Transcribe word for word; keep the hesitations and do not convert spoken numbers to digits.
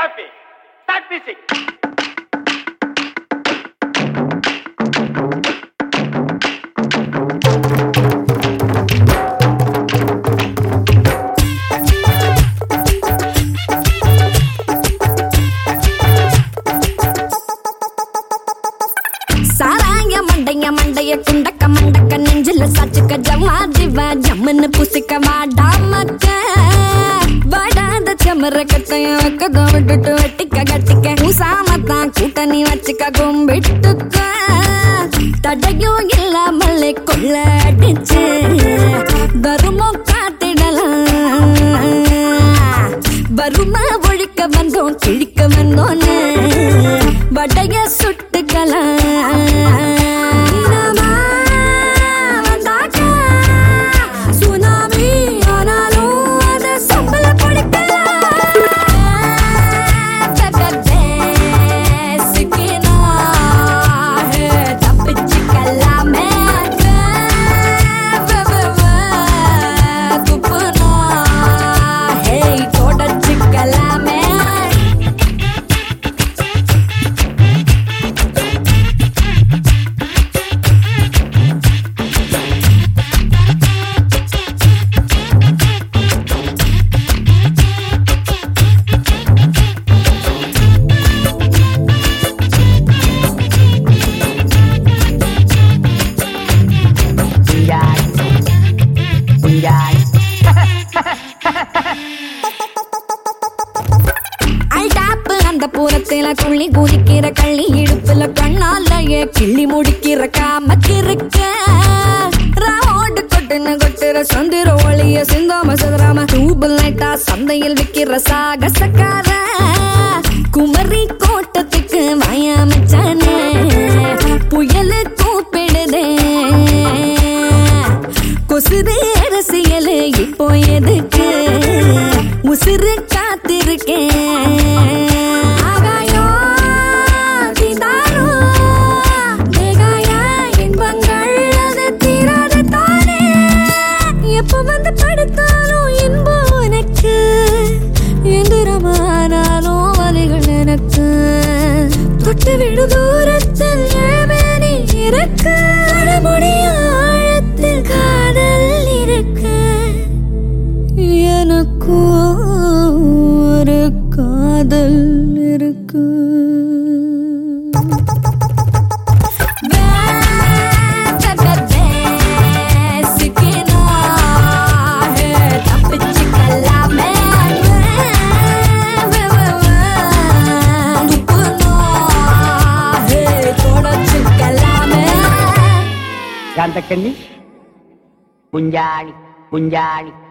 coffee. Start music. சாராய மண்டைய மண்டைய குண்டக்க மண்டக்க நெஞ்சில சாச்சுக்க ஜம்மா ஜிவா ஜம்முன்னு புசிக்க வாடா மக்க வாடாத செமர கட்டைய வைக்கதோ விட்டுட்டு வெட்டிக்க கட்டிக்க ஊசாமத்தான் கூட்டணி வச்சுக்க கும்பிட்டுக்க தடையும் இல்லாமலே கொள்ள அடிச்சு தருமம் காத்திடலாம் வருமா ஒழிக்க வந்தோம் கிழிக்க வந்தோன்னு வடைய சுட்டுக்கலாம் சுனாமி ஆனாலும் அதை சம்பள கொடுக்கலாம் தப்பிச்சுக்கலாமே துப்புனா ஹே தொடச்சுக்கலாமே பூரத்தில குள்ளி குதிக்கிற கள்ளி இடுப்புல கண்ணாலயே கிள்ளி முடிக்கிற காமக்கிருக்க ராவோடு கொட்டுன்னு கொட்டுற சந்திர ஒளிய சிந்தாம சதுராம டூபல் லைட்டா சந்தையில் விக்கிற சாகசக்கார குமரி கோட்டத்துக்கு வாயாமச்சானே புயலு கூப்பிடுதே கொசுது அரசியலு இப்போ எதுக்கு உசிறு காத்திருக்கேன் விடு தூரத்தில் ஏமேனி இருக்கு முடிய ஆழத்தில் காதல் இருக்கு எனக்கு ஒரு காதல் இருக்கு காந்தக்கண்ணி குஞ்சாணி குஞ்சாணி